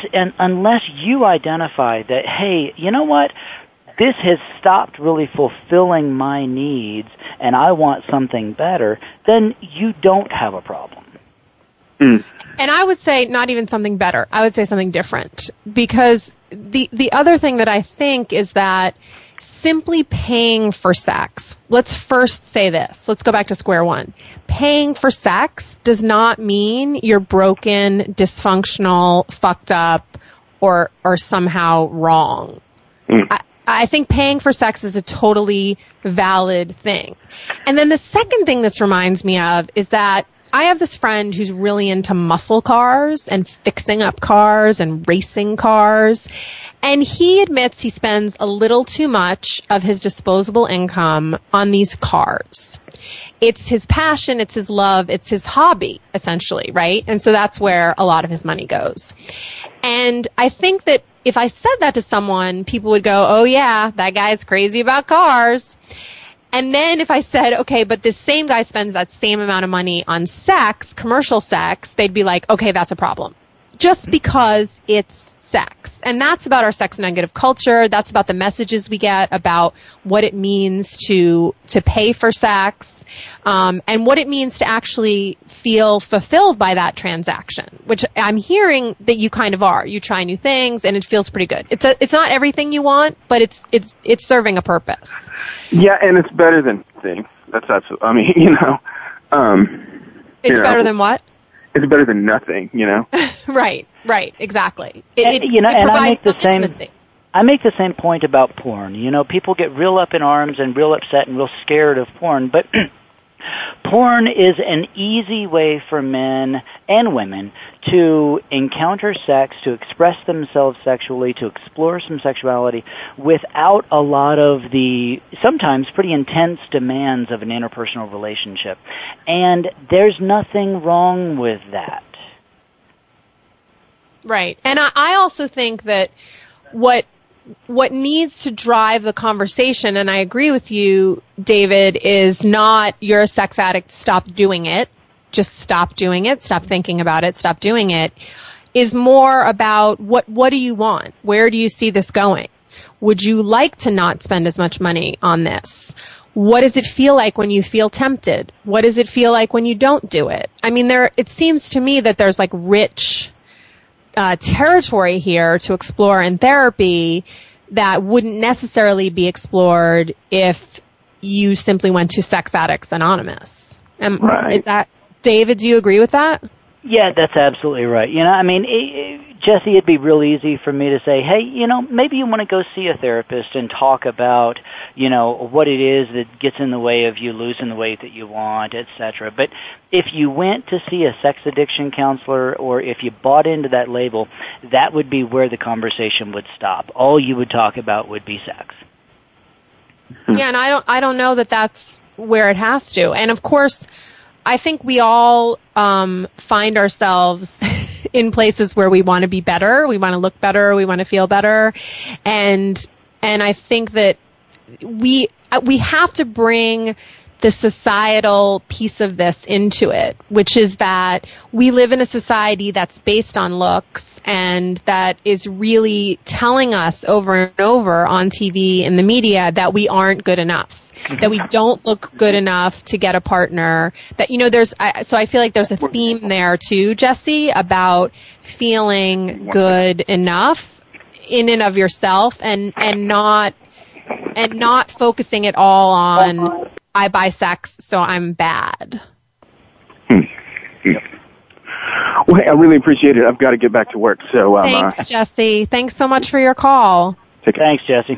S4: you identify that, hey, you know what? This has stopped really fulfilling my needs and I want something better, then you don't have a problem.
S5: And I would say not even something better. I would say something different. Because the other thing that I think is that simply paying for sex, let's first say this. Let's go back to square one. Paying for sex does not mean you're broken, dysfunctional, fucked up, or somehow wrong. I think paying for sex is a totally valid thing. And then the second thing this reminds me of is that I have this friend who's really into muscle cars and fixing up cars and racing cars. And he admits he spends a little too much of his disposable income on these cars. It's his passion, it's his love, it's his hobby, essentially, right? And so that's where a lot of his money goes. And I think that if I said that to someone, people would go, oh yeah, that guy's crazy about cars. And then if I said, okay, but this same guy spends that same amount of money on sex, commercial sex, they'd be like, okay, that's a problem. Just because it's sex. And that's about our sex negative culture. That's about the messages we get about what it means to pay for sex, and what it means to actually feel fulfilled by that transaction, which I'm hearing that you kind of are. You try new things and it feels pretty good. It's not everything you want, but it's serving a purpose.
S11: Yeah, and it's better than things. That's absolutely,
S5: it's better than what?
S11: It's better than nothing,
S5: Right, exactly.
S4: It I make the same point about porn. People get real up in arms and real upset and real scared of porn, but porn is an easy way for men and women to encounter sex, to express themselves sexually, to explore some sexuality without a lot of the sometimes pretty intense demands of an interpersonal relationship. And there's nothing wrong with that.
S5: Right. And I also think that what needs to drive the conversation, and I agree with you, David, is not you're a sex addict, stop doing it. Just stop doing it. Stop thinking about it. Stop doing it. Is more about what do you want? Where do you see this going? Would you like to not spend as much money on this? What does it feel like when you feel tempted? What does it feel like when you don't do it? I mean, it seems to me that there's like rich territory here to explore in therapy that wouldn't necessarily be explored if you simply went to Sex Addicts Anonymous.
S11: Right.
S5: Is that, David, do you agree with that?
S4: Yeah, that's absolutely right. Jesse, it'd be real easy for me to say, hey, maybe you want to go see a therapist and talk about, what it is that gets in the way of you losing the weight that you want, et cetera. But if you went to see a sex addiction counselor or if you bought into that label, that would be where the conversation would stop. All you would talk about would be sex.
S5: Yeah, and I don't know that that's where it has to. And of course, I think we all find ourselves in places where we want to be better, we want to look better, we want to feel better, and I think that we have to bring the societal piece of this into it, which is that we live in a society that's based on looks and that is really telling us over and over on TV and the media that we aren't good enough. That we don't look good enough to get a partner. That, so I feel like there's a theme there too, Jesse, about feeling good enough in and of yourself and not focusing it all on I buy sex, so I'm bad.
S11: Well, I really appreciate it. I've got to get back to work. So
S5: thanks, Jesse. Thanks so much for your call.
S4: Thanks, Jesse.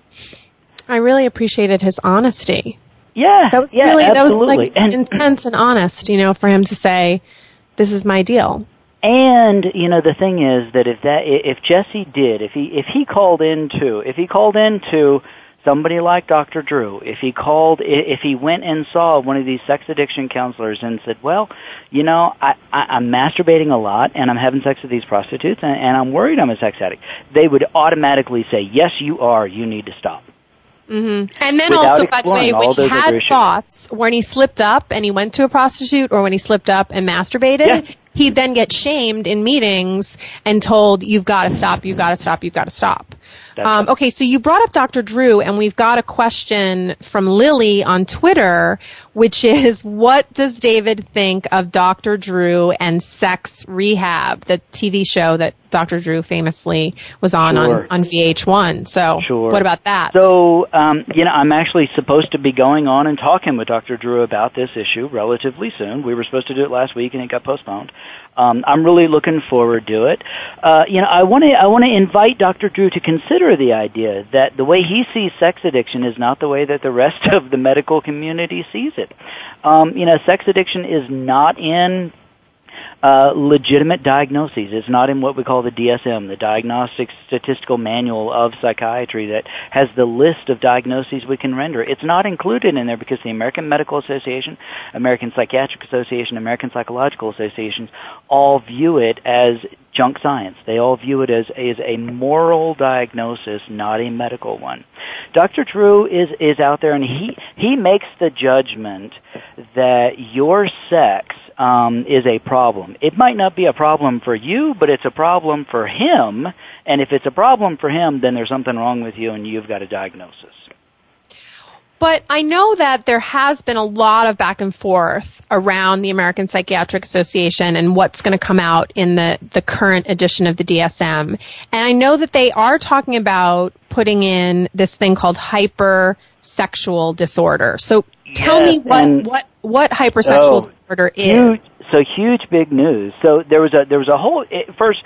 S5: I really appreciated his honesty.
S4: Yeah,
S5: that was
S4: absolutely.
S5: That was like intense and honest, for him to say, "This is my deal."
S4: And the thing is that if Jesse did, if he called into somebody like Dr. Drew, if he went and saw one of these sex addiction counselors and said, well, I'm masturbating a lot and I'm having sex with these prostitutes and I'm worried I'm a sex addict, they would automatically say, yes, you are, you need to stop.
S5: Mm-hmm. And then also, by the way, when he had thoughts, when he slipped up and he went to a prostitute or when he slipped up and masturbated, he'd then get shamed in meetings and told, you've got to stop, you've got to stop, you've got to stop. Okay, so you brought up Dr. Drew, and we've got a question from Lily on Twitter, which is, what does David think of Dr. Drew and Sex Rehab, the TV show that Dr. Drew famously was on VH1? So what about that?
S4: So, I'm actually supposed to be going on and talking with Dr. Drew about this issue relatively soon. We were supposed to do it last week, and it got postponed. I'm really looking forward to it. I want to invite Dr. Drew to consider the idea that the way he sees sex addiction is not the way that the rest of the medical community sees it. Sex addiction is not in legitimate diagnoses. It's not in what we call the DSM, the Diagnostic Statistical Manual of Psychiatry, that has the list of diagnoses we can render. It's not included in there because the American Medical Association, American Psychiatric Association, American Psychological Associations all view it as junk science. They all view it as a moral diagnosis, not a medical one. Dr. Drew is out there, and he makes the judgment that your sex is a problem. It might not be a problem for you, but it's a problem for him, and if it's a problem for him, then there's something wrong with you and you've got a diagnosis.
S5: But I know that there has been a lot of back and forth around the American Psychiatric Association and what's going to come out in the current edition of the DSM. And I know that they are talking about putting in this thing called hypersexual disorder. So tell me what hypersexual disorder is.
S4: Huge big news. So there was a whole first,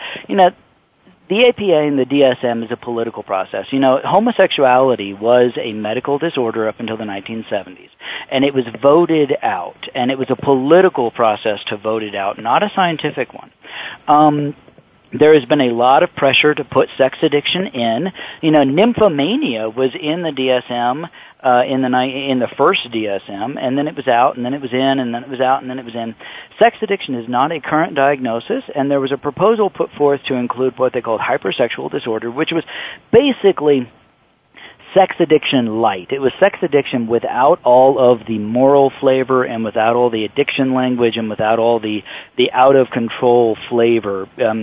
S4: the APA and the DSM is a political process. Homosexuality was a medical disorder up until the 1970s, and it was voted out, and it was a political process to vote it out, not a scientific one. There has been a lot of pressure to put sex addiction in. Nymphomania was in the DSM in the first DSM, and then it was out, and then it was in, and then it was out, and then it was in. Sex addiction is not a current diagnosis, and there was a proposal put forth to include what they called hypersexual disorder, which was basically sex addiction light. It was sex addiction without all of the moral flavor and without all the addiction language and without all the out-of-control flavor,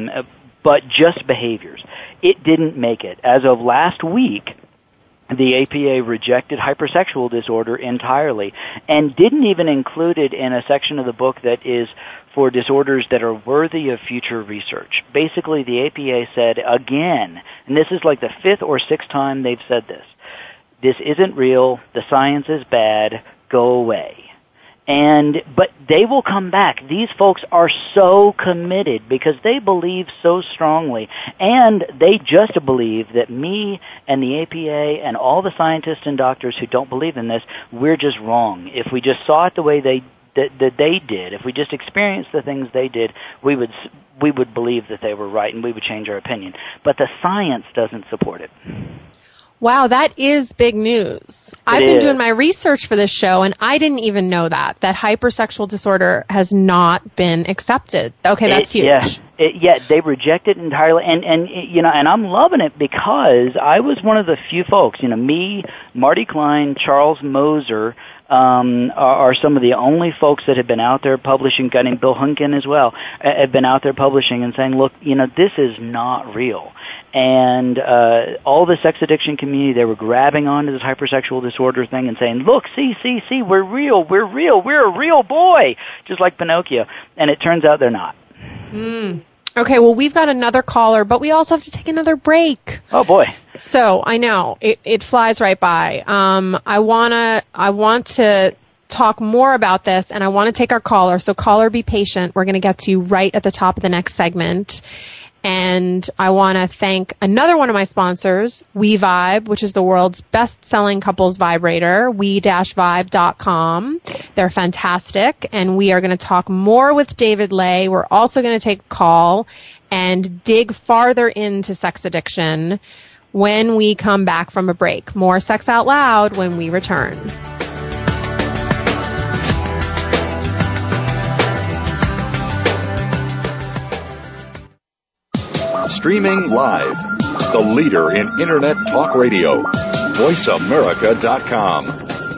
S4: but just behaviors. It didn't make it. As of last week, the APA rejected hypersexual disorder entirely and didn't even include it in a section of the book that is for disorders that are worthy of future research. Basically, the APA said again, and this is like the fifth or sixth time they've said this isn't real, the science is bad, go away. But they will come back. These folks are so committed because they believe so strongly, and they just believe that me and the APA and all the scientists and doctors who don't believe in this, we're just wrong. If we just saw it the way they did, if we just experienced the things they did, we would believe that they were right and we would change our opinion. But the science doesn't support it.
S5: Wow, that is big news. I've been doing my research for this show, and I didn't even know that hypersexual disorder has not been accepted. Okay, that's huge.
S4: They reject it entirely, and I'm loving it because I was one of the few folks, me, Marty Klein, Charles Moser, are some of the only folks that have been out there publishing, guy named Bill Hunkin as well, have been out there publishing and saying, look, this is not real. And all the sex addiction community, they were grabbing onto this hypersexual disorder thing and saying, look, see, we're real, we're a real boy, just like Pinocchio. And it turns out they're not.
S5: Okay, well, we've got another caller, but we also have to take another break.
S4: Oh, boy.
S5: So, I know, it flies right by. I want to talk more about this, and I want to take our caller. So caller, be patient. We're going to get to you right at the top of the next segment. And I want to thank another one of my sponsors, WeVibe, which is the world's best-selling couples vibrator, we-vibe.com. They're fantastic, and we are going to talk more with David Ley. We're also going to take a call and dig farther into sex addiction when we come back from a break. More Sex Out Loud when we return.
S10: Streaming live, the leader in Internet Talk Radio, VoiceAmerica.com.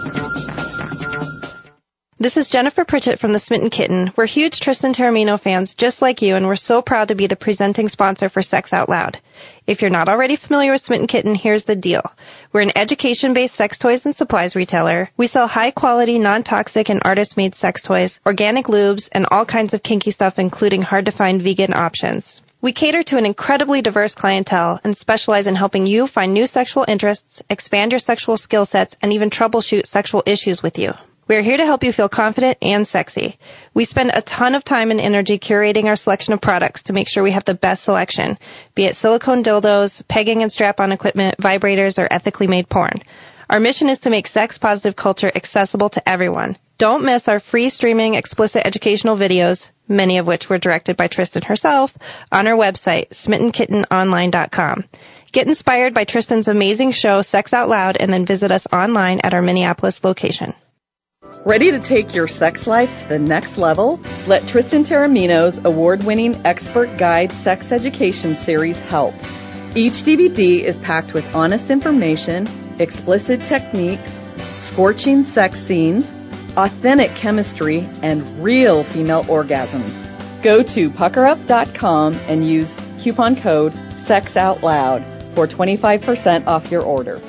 S7: This is Jennifer Pritchett from The Smitten Kitten. We're huge Tristan Taormino fans just like you, and we're so proud to be the presenting sponsor for Sex Out Loud. If you're not already familiar with Smitten Kitten, here's the deal. We're an education-based sex toys and supplies retailer. We sell high-quality, non-toxic, and artist-made sex toys, organic lubes, and all kinds of kinky stuff, including hard-to-find vegan options. We cater to an incredibly diverse clientele and specialize in helping you find new sexual interests, expand your sexual skill sets, and even troubleshoot sexual issues with you. We are here to help you feel confident and sexy. We spend a ton of time and energy curating our selection of products to make sure we have the best selection, be it silicone dildos, pegging and strap-on equipment, vibrators, or ethically made porn. Our mission is to make sex-positive culture accessible to everyone. Don't miss our free streaming explicit educational videos, many of which were directed by Tristan herself, on our website, smittenkittenonline.com. Get inspired by Tristan's amazing show, Sex Out Loud, and then visit us online at our Minneapolis location.
S9: Ready to take your sex life to the next level? Let Tristan Taormino's award-winning expert guide sex education series help. Each DVD is packed with honest information, explicit techniques, scorching sex scenes, authentic chemistry, and real female orgasms. Go to puckerup.com and use coupon code SEXOUTLOUD for 25% off your order.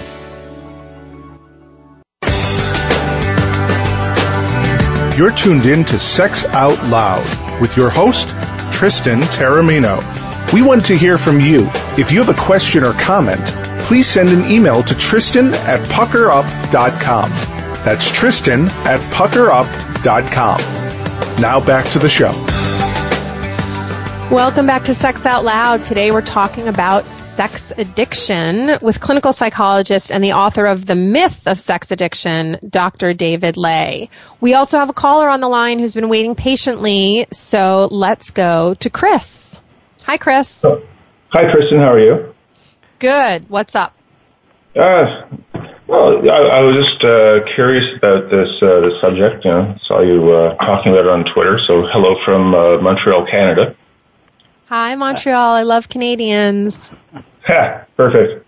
S3: You're tuned in to Sex Out Loud with your host, Tristan Taormino. We want to hear from you. If you have a question or comment, please send an email to Tristan@puckerup.com. That's Tristan@puckerup.com. Now back to the show.
S5: Welcome back to Sex Out Loud. Today we're talking about sex addiction with clinical psychologist and the author of The Myth of Sex Addiction, Dr. David Ley. We also have a caller on the line who's been waiting patiently, so let's go to Chris. Hi, Chris.
S12: Oh. Hi, Tristan. How are you?
S5: Good. What's up?
S12: Well, I was just curious about this subject. You know, saw you talking about it on Twitter. So, hello from Montreal, Canada.
S5: Hi, Montreal. I love Canadians.
S12: Ha, perfect.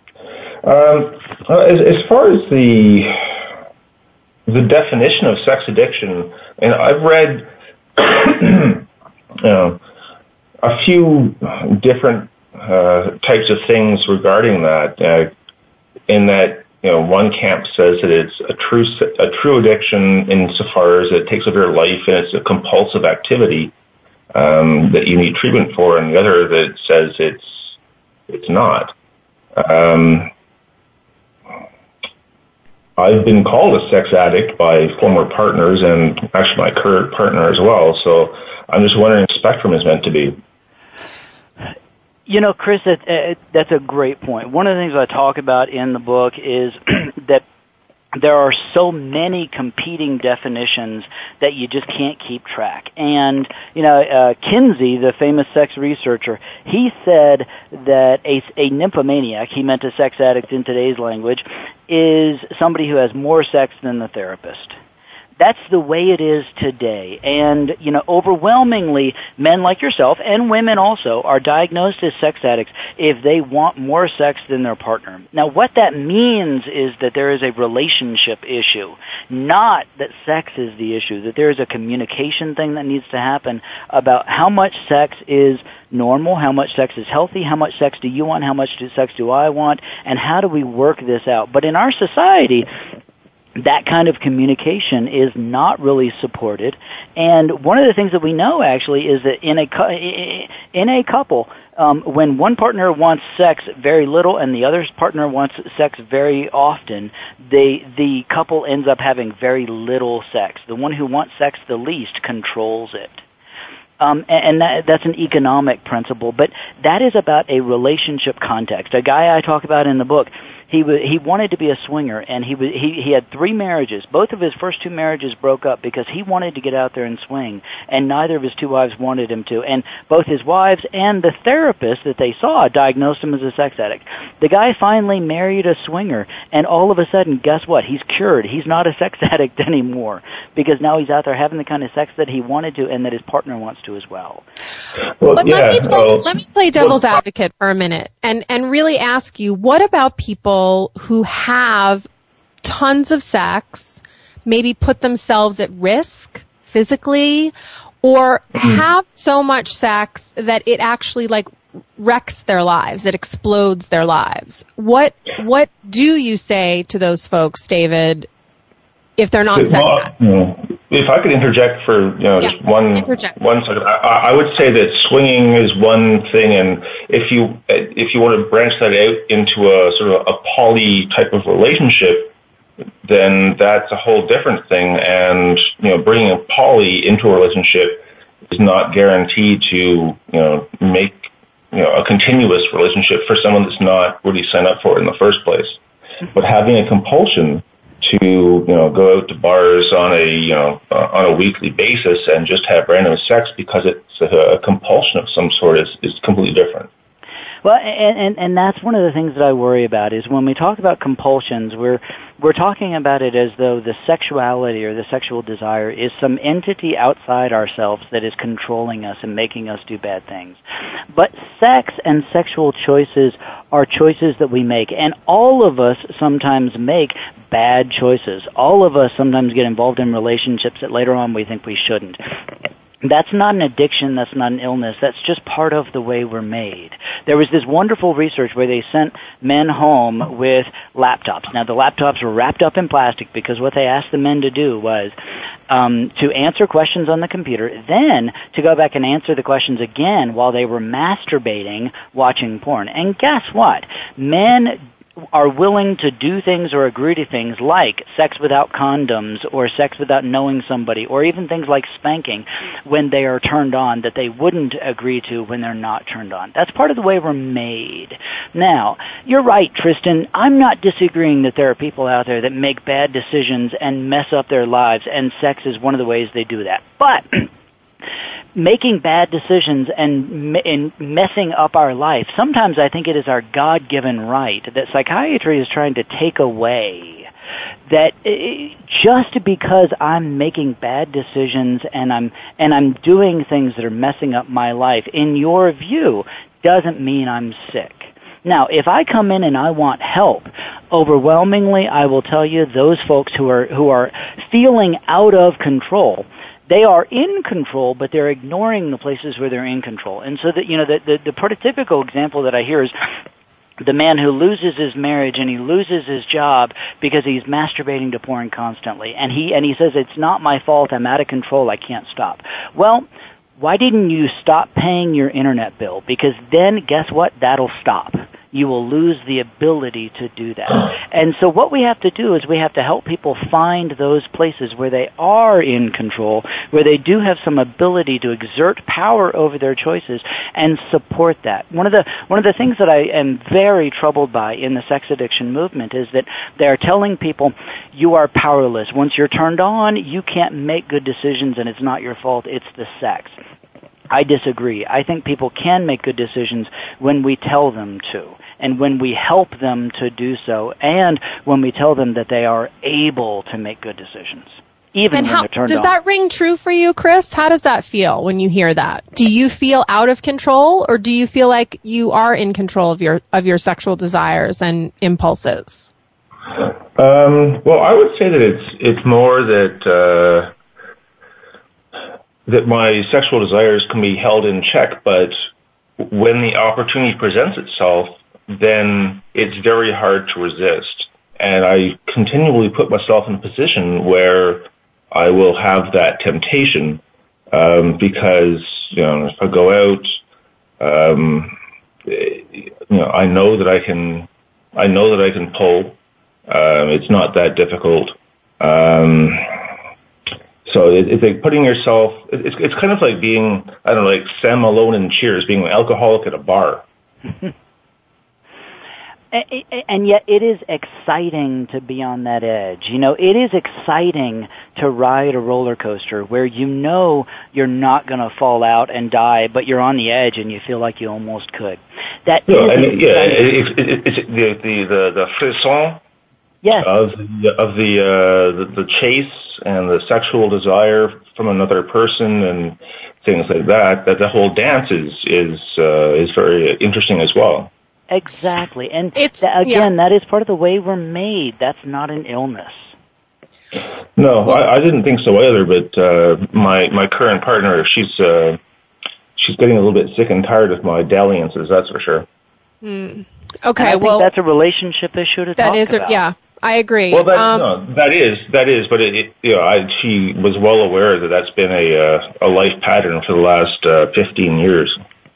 S12: As far as the definition of sex addiction, and I've read a few different types of things regarding that. In that, one camp says that it's a true addiction insofar as it takes over your life and it's a compulsive activity that you need treatment for, and the other that says it's not. I've been called a sex addict by former partners and actually my current partner as well, so I'm just wondering if spectrum is meant to be.
S4: Chris, that's a great point. One of the things I talk about in the book is that there are so many competing definitions that you just can't keep track. And, Kinsey, the famous sex researcher, he said that a nymphomaniac, he meant a sex addict in today's language, is somebody who has more sex than the therapist. That's the way it is today. And, overwhelmingly, men like yourself and women also are diagnosed as sex addicts if they want more sex than their partner. Now, what that means is that there is a relationship issue, not that sex is the issue, that there is a communication thing that needs to happen about how much sex is normal, how much sex is healthy, how much sex do you want, how much sex do I want, and how do we work this out. But in our society, that kind of communication is not really supported. And one of the things that we know actually is that in a couple, when one partner wants sex very little and the other partner wants sex very often, the couple ends up having very little sex. The one who wants sex the least controls it. And that's an economic principle, but that is about a relationship context. A guy I talk about in the book, he wanted to be a swinger, and he had 3 marriages. Both of his first 2 marriages broke up because he wanted to get out there and swing, and neither of his 2 wives wanted him to. And both his wives and the therapist that they saw diagnosed him as a sex addict. The guy finally married a swinger, and all of a sudden, guess what? He's cured. He's not a sex addict anymore because now he's out there having the kind of sex that he wanted to and that his partner wants to as well.
S5: But let me play devil's advocate for a minute and really ask you, what about people who have tons of sex, maybe put themselves at risk physically, or have so much sex that it actually wrecks their lives, it explodes their lives? What do you say to those folks, David, if they're not sex addicts?
S12: If I could interject for just one second, I would say that swinging is one thing, and if you want to branch that out into a sort of a poly type of relationship, then that's a whole different thing. And bringing a poly into a relationship is not guaranteed to make a continuous relationship for someone that's not really signed up for it in the first place. But having a compulsion to go out to bars on a weekly basis and just have random sex because it's a compulsion of some sort is completely different.
S4: Well, and that's one of the things that I worry about is when we talk about compulsions, we're talking about it as though the sexuality or the sexual desire is some entity outside ourselves that is controlling us and making us do bad things. But sex and sexual choices are choices that we make, and all of us sometimes make bad choices. All of us sometimes get involved in relationships that later on we think we shouldn't. That's not an addiction, that's not an illness, that's just part of the way we're made. There was this wonderful research where they sent men home with laptops. Now, the laptops were wrapped up in plastic because what they asked the men to do was to answer questions on the computer, then to go back and answer the questions again while they were masturbating, watching porn. And guess what? Men are willing to do things or agree to things like sex without condoms or sex without knowing somebody or even things like spanking when they are turned on that they wouldn't agree to when they're not turned on. That's part of the way we're made. Now, you're right, Tristan. I'm not disagreeing that there are people out there that make bad decisions and mess up their lives, and sex is one of the ways they do that. But making bad decisions and messing up our life, sometimes I think it is our God-given right that psychiatry is trying to take away. That just because I'm making bad decisions and I'm doing things that are messing up my life, in your view, doesn't mean I'm sick. Now, if I come in and I want help, overwhelmingly I will tell you those folks who are feeling out of control, they are in control, but they're ignoring the places where they're in control. And so that, the prototypical example that I hear is the man who loses his marriage and he loses his job because he's masturbating to porn constantly. And he says, it's not my fault, I'm out of control, I can't stop. Well, why didn't you stop paying your internet bill? Because then, guess what? That'll stop. You will lose the ability to do that. And so what we have to do is we have to help people find those places where they are in control, where they do have some ability to exert power over their choices and support that. One of the things that I am very troubled by in the sex addiction movement is that they are telling people you are powerless. Once you're turned on, you can't make good decisions and it's not your fault, it's the sex. I disagree. I think people can make good decisions when we tell them to, and when we help them to do so, and when we tell them that they are able to make good decisions, even when they're turned on.
S5: Does that ring true for you, Chris? How does that feel when you hear that? Do you feel out of control, or do you feel like you are in control of your sexual desires and impulses?
S12: Well, I would say that it's more that my sexual desires can be held in check, but when the opportunity presents itself, then it's very hard to resist. And I continually put myself in a position where I will have that temptation because, if I go out, I know that I can pull. It's not that difficult. So it's like putting yourself. It's kind of like being, I don't know, like Sam Malone in Cheers, being an alcoholic at a bar.
S4: And yet it is exciting to be on that edge. It is exciting to ride a roller coaster where you're not going to fall out and die, but you're on the edge and you feel like you almost could. It's
S12: the frisson.
S4: Yes.
S12: Of the chase and the sexual desire from another person and things like that. That the whole dance is very interesting as well.
S4: Exactly, and that is part of the way we're made. That's not an illness.
S12: No, I didn't think so either. But my current partner, she's getting a little bit sick and tired of my dalliances. That's for sure.
S5: Okay,
S4: and I think that's a relationship issue to talk about.
S5: Yeah, I agree.
S12: Well, that is, but she was well aware that that's been a life pattern for the last 15 years.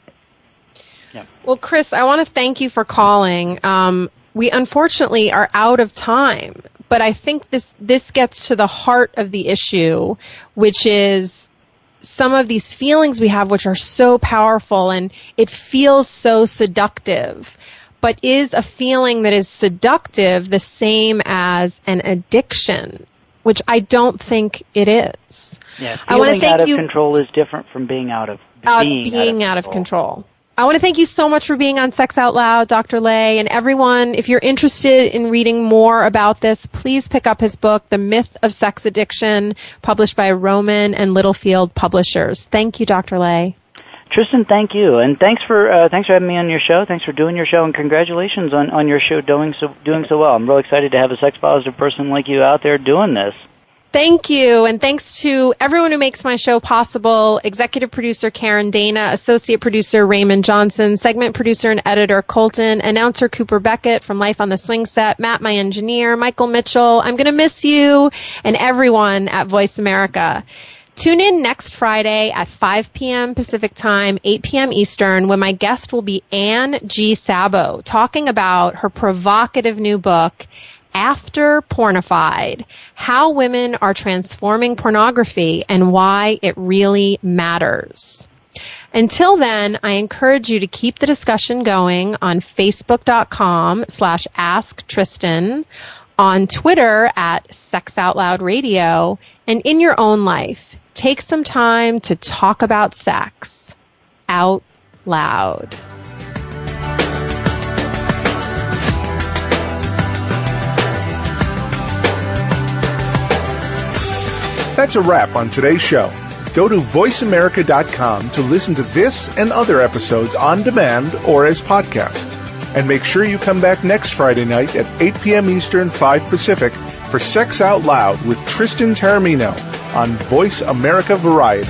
S5: Well, Chris, I want to thank you for calling. We unfortunately are out of time, but I think this gets to the heart of the issue, which is some of these feelings we have, which are so powerful and it feels so seductive. But is a feeling that is seductive the same as an addiction? Which I don't think it is.
S4: Yeah, feeling out of control is different from being out of
S5: control. I want to thank you so much for being on Sex Out Loud, Dr. Lay, and everyone, if you're interested in reading more about this, please pick up his book, The Myth of Sex Addiction, published by Rowman and Littlefield Publishers. Thank you, Dr. Lay.
S4: Tristan, thank you, and thanks for having me on your show. Thanks for doing your show, and congratulations on your show doing so well. I'm real excited to have a sex positive person like you out there doing this.
S5: Thank you, and thanks to everyone who makes my show possible, executive producer Karen Dana, associate producer Raymond Johnson, segment producer and editor Colton, announcer Cooper Beckett from Life on the Swing Set, Matt, my engineer, Michael Mitchell. I'm going to miss you, and everyone at Voice America. Tune in next Friday at 5 p.m. Pacific Time, 8 p.m. Eastern, when my guest will be Anne G. Sabo, talking about her provocative new book, After Pornified, How Women Are Transforming Pornography and Why It Really Matters. Until then, I encourage you to keep the discussion going on Facebook.com/AskTristan, on Twitter at Sex Out Loud Radio, and in your own life, take some time to talk about sex out loud.
S3: That's a wrap on today's show. Go to voiceamerica.com to listen to this and other episodes on demand or as podcasts. And make sure you come back next Friday night at 8 p.m. Eastern, 5 Pacific for Sex Out Loud with Tristan Taormino on Voice America Variety.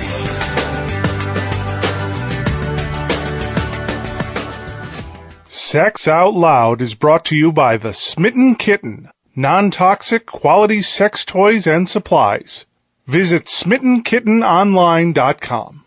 S3: Sex Out Loud is brought to you by the Smitten Kitten, non-toxic quality sex toys and supplies. Visit SmittenKittenOnline.com.